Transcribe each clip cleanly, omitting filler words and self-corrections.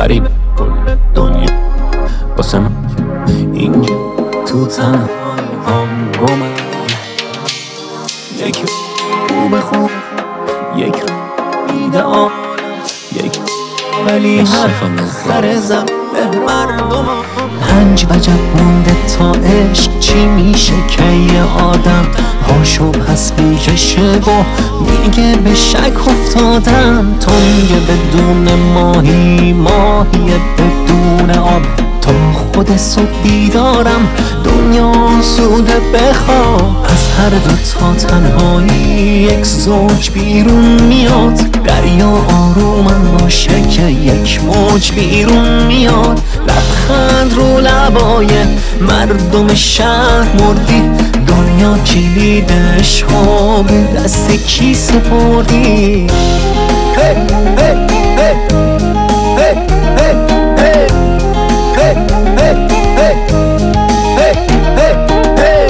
غریب کل دنیا واسه من اینجا تو تنهایی‌هام گمم. یک خوب یک ایدئال، یک ولی هر زم به مردم. 5 وجب مونده تا عشق چی میشه که یه آدم پاشو پس میکشه و میگه به شک افتادم. تو میگه بدون ماهی بدون آب، تا خود صبح بیدارم دنیا سوده بخواب. از هر دو تا تنهایی یک زوج بیرون میاد، دریا آرومم باشه که یک موج بیرون میاد. لبخند رو لبای مردم شهر مردی، دنیا کلیدش ها به دست کی سپردی؟ hey, hey, hey, hey, hey, hey. Hey, hey, hey, hey, hey, hey.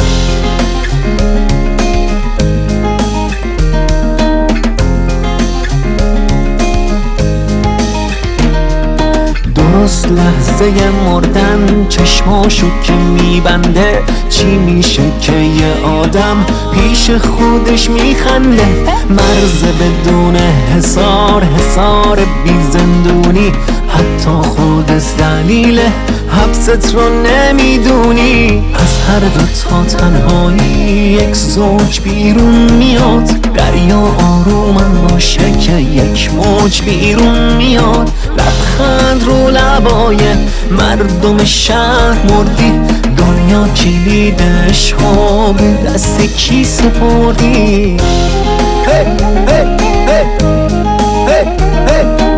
درست لحظه مردن چشماشو که میبنده، چی میشه که یه آدم پیش خودش میخنده؟ مرز بدون حصار بی زندونی، حتی خودت دلیل حبست رو نمیدونی. از هر دو تا تنهایی یک زوج بیرون میاد، دریا آرومم باشه که یک موج بیرون میاد. لبخند رو لبای مردم شهر مردی، دنیا کلیدش ها به دست کی سپردی؟ hey, hey, hey, hey, hey.